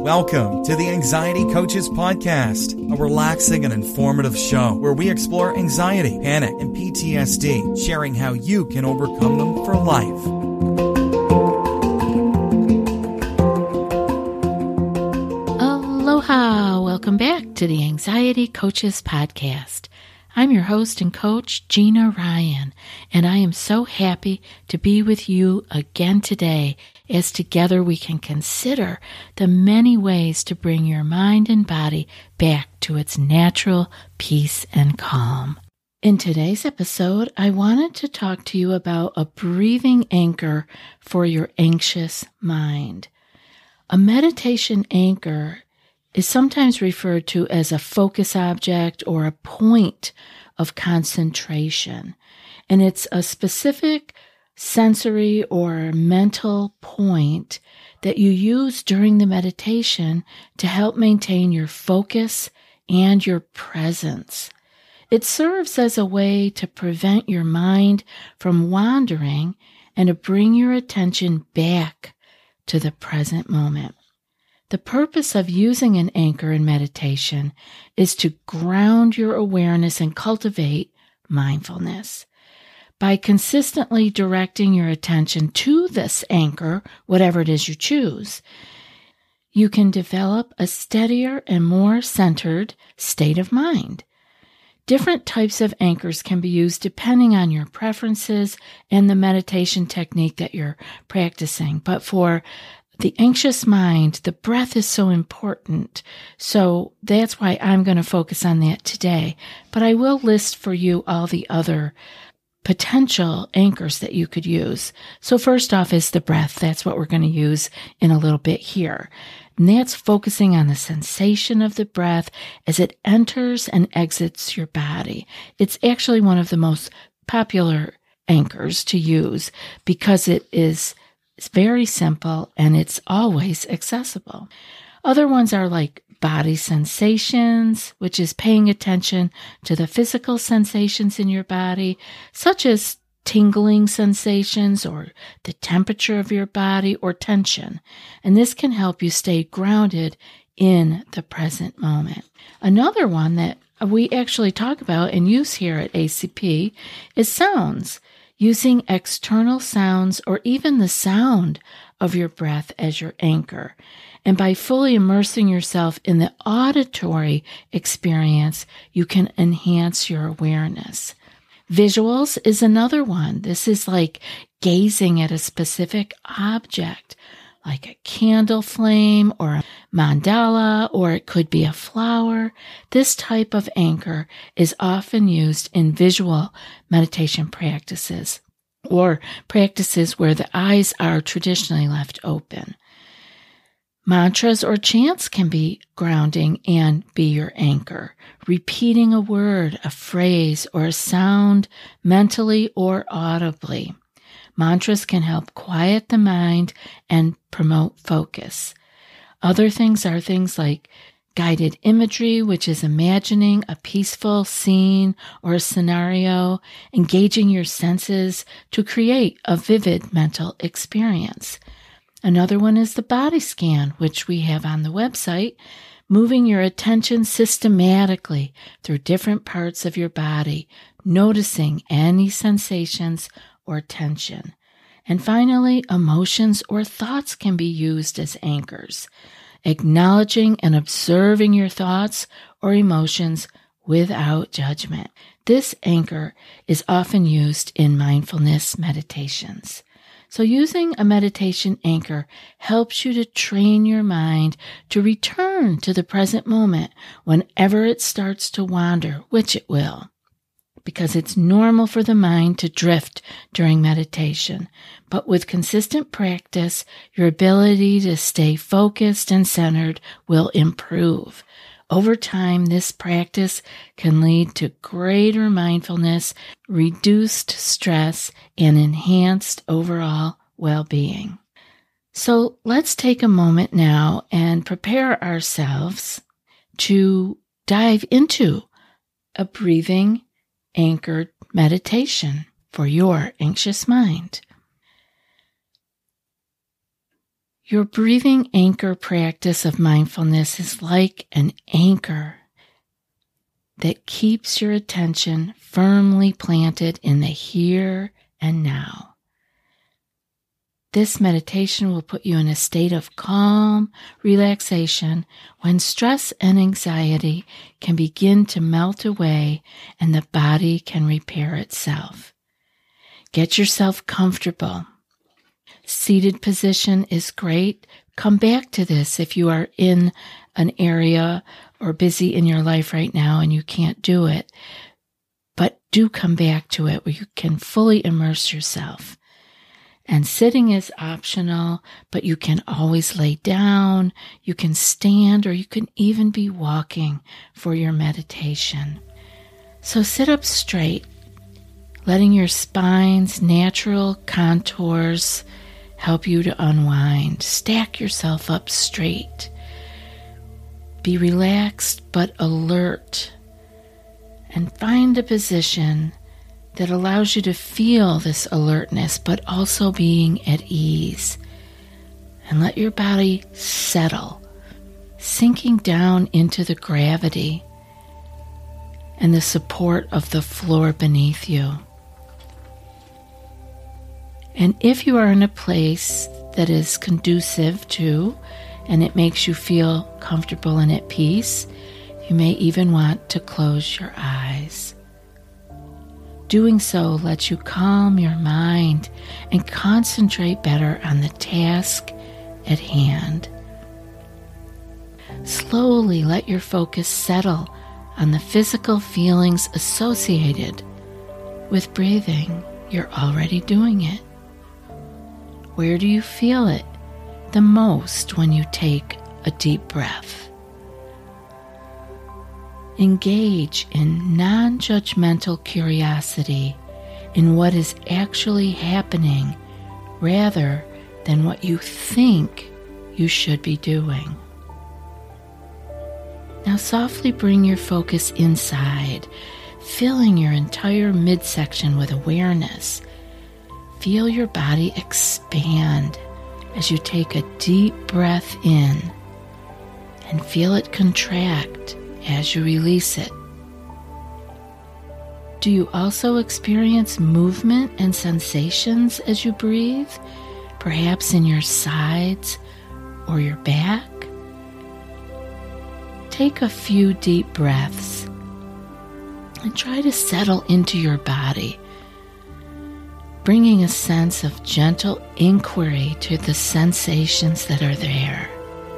Welcome to the Anxiety Coaches Podcast, a relaxing and informative show where we explore anxiety, panic, and PTSD, sharing how you can overcome them for life. Aloha! Welcome back to the Anxiety Coaches Podcast. I'm your host and coach, Gina Ryan, and I am so happy to be with you again today as together we can consider the many ways to bring your mind and body back to its natural peace and calm. In today's episode, I wanted to talk to you about a breathing anchor for your anxious mind. A meditation anchor is sometimes referred to as a focus object or a point of concentration. And it's a specific sensory or mental point that you use during the meditation to help maintain your focus and your presence. It serves as a way to prevent your mind from wandering and to bring your attention back to the present moment. The purpose of using an anchor in meditation is to ground your awareness and cultivate mindfulness. By consistently directing your attention to this anchor, whatever it is you choose, you can develop a steadier and more centered state of mind. Different types of anchors can be used depending on your preferences and the meditation technique that you're practicing. But for the anxious mind, the breath is so important. So that's why I'm going to focus on that today. But I will list for you all the other potential anchors that you could use. So first off is the breath. That's what we're going to use in a little bit here. And that's focusing on the sensation of the breath as it enters and exits your body. It's actually one of the most popular anchors to use because it's very simple and it's always accessible. Other ones are like body sensations, which is paying attention to the physical sensations in your body, such as tingling sensations or the temperature of your body or tension. And this can help you stay grounded in the present moment. Another one that we actually talk about and use here at ACP is sounds. Using external sounds or even the sound of your breath as your anchor. And by fully immersing yourself in the auditory experience, you can enhance your awareness. Visuals is another one. This is like gazing at a specific object, like a candle flame or a mandala, or it could be a flower. This type of anchor is often used in visual meditation practices or practices where the eyes are traditionally left open. Mantras or chants can be grounding and be your anchor. Repeating a word, a phrase, or a sound mentally or audibly. Mantras can help quiet the mind and promote focus. Other things are things like guided imagery, which is imagining a peaceful scene or a scenario, engaging your senses to create a vivid mental experience. Another one is the body scan, which we have on the website, moving your attention systematically through different parts of your body, noticing any sensations or tension. And finally, emotions or thoughts can be used as anchors, acknowledging and observing your thoughts or emotions without judgment. This anchor is often used in mindfulness meditations. So using a meditation anchor helps you to train your mind to return to the present moment whenever it starts to wander, which it will. Because it's normal for the mind to drift during meditation. But with consistent practice, your ability to stay focused and centered will improve. Over time, this practice can lead to greater mindfulness, reduced stress, and enhanced overall well-being. So let's take a moment now and prepare ourselves to dive into a breathing anchored meditation for your anxious mind. Your breathing anchor practice of mindfulness is like an anchor that keeps your attention firmly planted in the here and now. This meditation will put you in a state of calm relaxation when stress and anxiety can begin to melt away and the body can repair itself. Get yourself comfortable. Seated position is great. Come back to this if you are in an area or busy in your life right now and you can't do it. But do come back to it where you can fully immerse yourself. And sitting is optional, but you can always lay down, you can stand, or you can even be walking for your meditation. So sit up straight, letting your spine's natural contours help you to unwind. Stack yourself up straight. Be relaxed but alert, and find a position that allows you to feel this alertness but also being at ease. And let your body settle, sinking down into the gravity and the support of the floor beneath you. And if you are in a place that is conducive to, and it makes you feel comfortable and at peace, you may even want to close your eyes. Doing so lets you calm your mind and concentrate better on the task at hand. Slowly let your focus settle on the physical feelings associated with breathing. You're already doing it. Where do you feel it the most when you take a deep breath? Engage in non-judgmental curiosity in what is actually happening rather than what you think you should be doing. Now softly bring your focus inside, filling your entire midsection with awareness. Feel your body expand as you take a deep breath in and feel it contract as you release it. Do you also experience movement and sensations as you breathe, perhaps in your sides or your back? Take a few deep breaths and try to settle into your body, bringing a sense of gentle inquiry to the sensations that are there.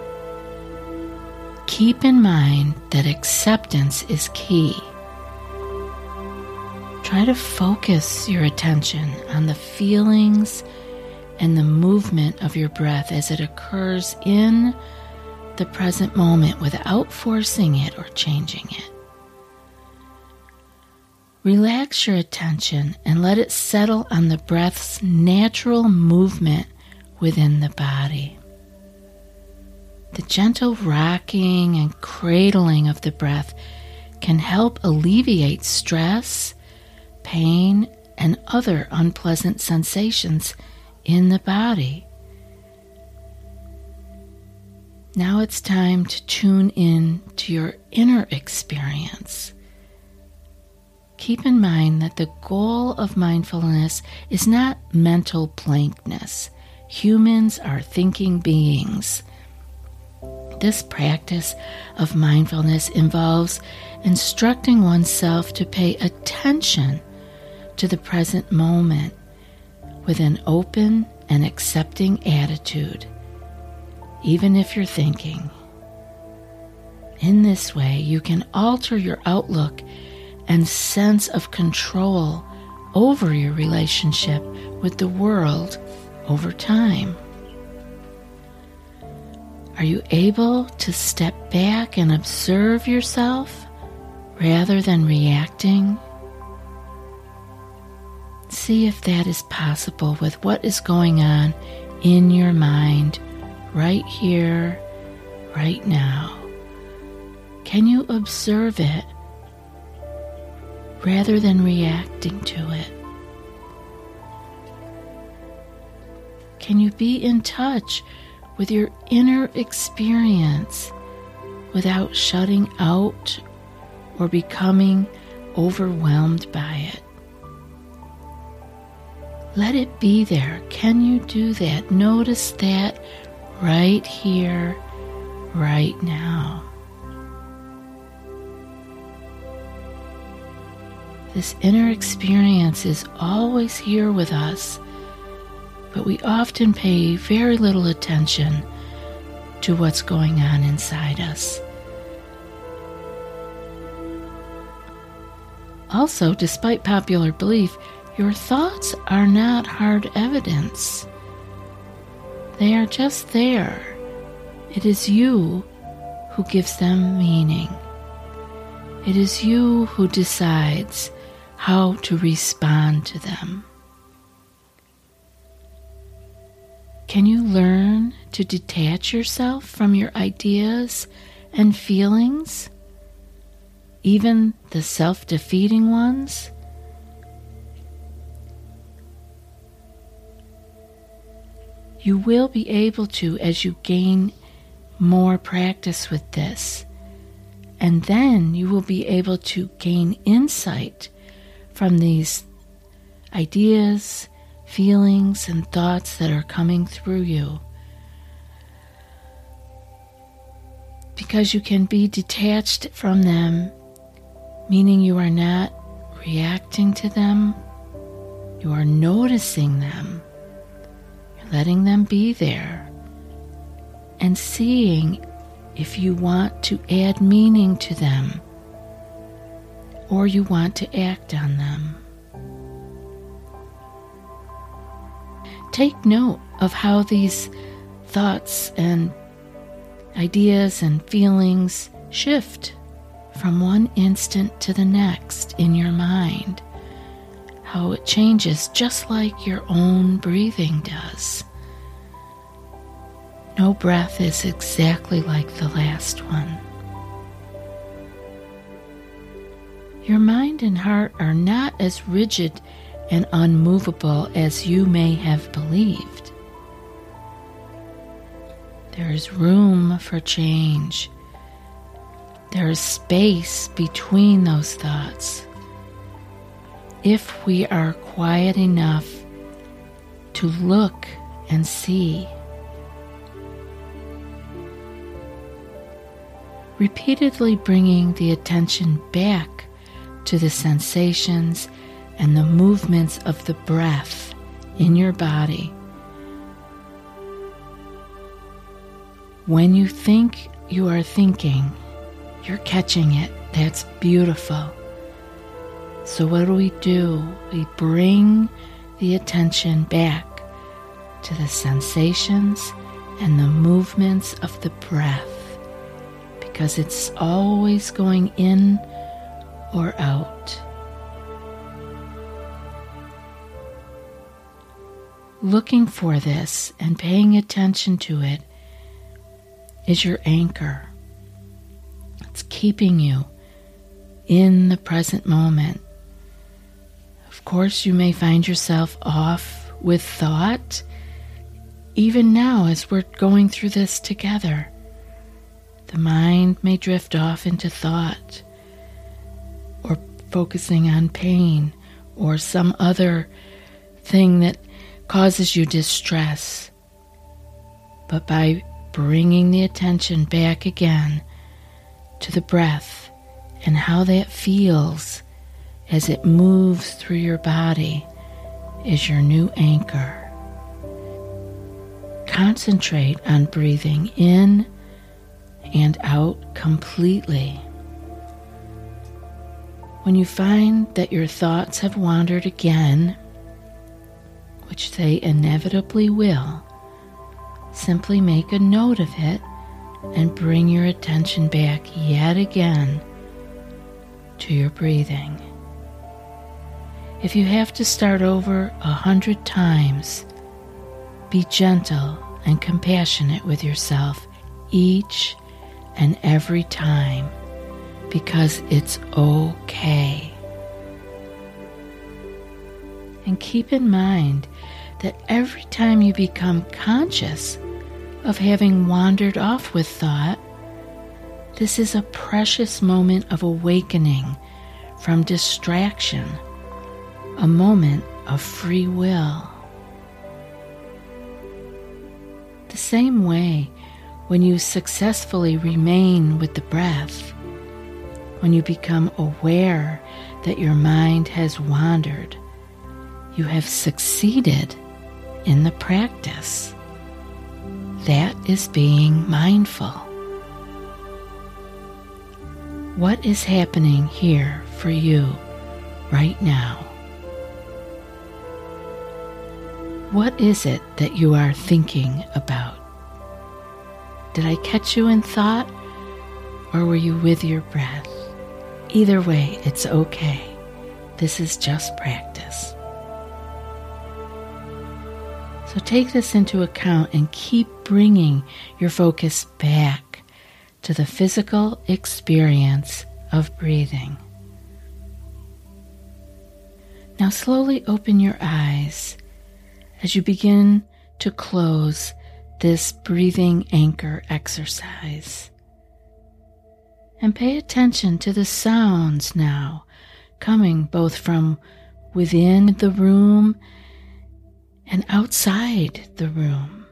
Keep in mind that acceptance is key. Try to focus your attention on the feelings and the movement of your breath as it occurs in the present moment without forcing it or changing it. Relax your attention and let it settle on the breath's natural movement within the body. The gentle rocking and cradling of the breath can help alleviate stress, pain, and other unpleasant sensations in the body. Now it's time to tune in to your inner experience. Keep in mind that the goal of mindfulness is not mental blankness. Humans are thinking beings. This practice of mindfulness involves instructing oneself to pay attention to the present moment with an open and accepting attitude, even if you're thinking. In this way, you can alter your outlook and sense of control over your relationship with the world over time. Are you able to step back and observe yourself rather than reacting? See if that is possible with what is going on in your mind right here, right now. Can you observe it rather than reacting to it? Can you be in touch with your inner experience without shutting out or becoming overwhelmed by it. Let it be there. Can you do that? Notice that right here, right now. This inner experience is always here with us, but we often pay very little attention to what's going on inside us. Also, despite popular belief, your thoughts are not hard evidence. They are just there. It is you who gives them meaning. It is you who decides how to respond to them. Can you learn to detach yourself from your ideas and feelings, even the self-defeating ones? You will be able to as you gain more practice with this, and then you will be able to gain insight from these ideas, feelings, and thoughts that are coming through you. Because you can be detached from them, meaning you are not reacting to them, you are noticing them, you're letting them be there, and seeing if you want to add meaning to them or you want to act on them. Take note of how these thoughts and ideas and feelings shift from one instant to the next in your mind, how it changes just like your own breathing does. No breath is exactly like the last one. Your mind and heart are not as rigid and unmovable as you may have believed. There is room for change. There is space between those thoughts. If we are quiet enough to look and see. Repeatedly bringing the attention back to the sensations and the movements of the breath in your body. When you think you are thinking, you're catching it. That's beautiful. So what do? We bring the attention back to the sensations and the movements of the breath, because it's always going in or out. Looking for this and paying attention to it is your anchor. It's keeping you in the present moment. Of course, you may find yourself off with thought, even now as we're going through this together. The mind may drift off into thought, or focusing on pain, or some other thing that causes you distress. But by bringing the attention back again to the breath and how that feels as it moves through your body is your new anchor. Concentrate on breathing in and out completely. When you find that your thoughts have wandered again, which they inevitably will, simply make a note of it and bring your attention back yet again to your breathing. If you have to start over 100 times, be gentle and compassionate with yourself each and every time, because it's okay. And keep in mind that every time you become conscious of having wandered off with thought, this is a precious moment of awakening from distraction, a moment of free will. The same way, when you successfully remain with the breath, when you become aware that your mind has wandered, you have succeeded in the practice. That is being mindful. What is happening here for you right now? What is it that you are thinking about? Did I catch you in thought, or were you with your breath? Either way, it's okay. This is just practice. So take this into account and keep bringing your focus back to the physical experience of breathing. Now slowly open your eyes as you begin to close this breathing anchor exercise. And pay attention to the sounds now coming both from within the room and outside the room.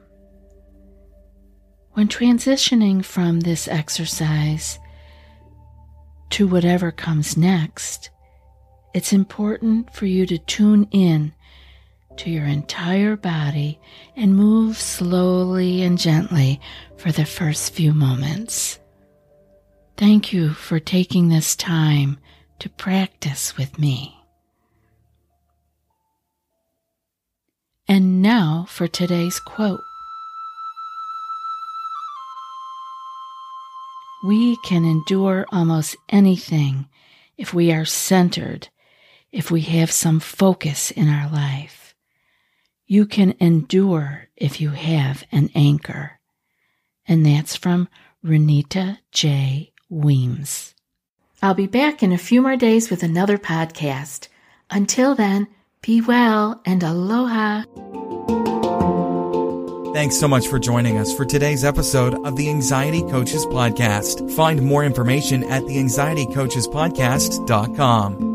When transitioning from this exercise to whatever comes next, it's important for you to tune in to your entire body and move slowly and gently for the first few moments. Thank you for taking this time to practice with me. And now for today's quote. We can endure almost anything if we are centered, if we have some focus in our life. You can endure if you have an anchor. And that's from Renita J. Weems. I'll be back in a few more days with another podcast. Until then, be well and aloha. Thanks so much for joining us for today's episode of the Anxiety Coaches Podcast. Find more information at theanxietycoachespodcast.com.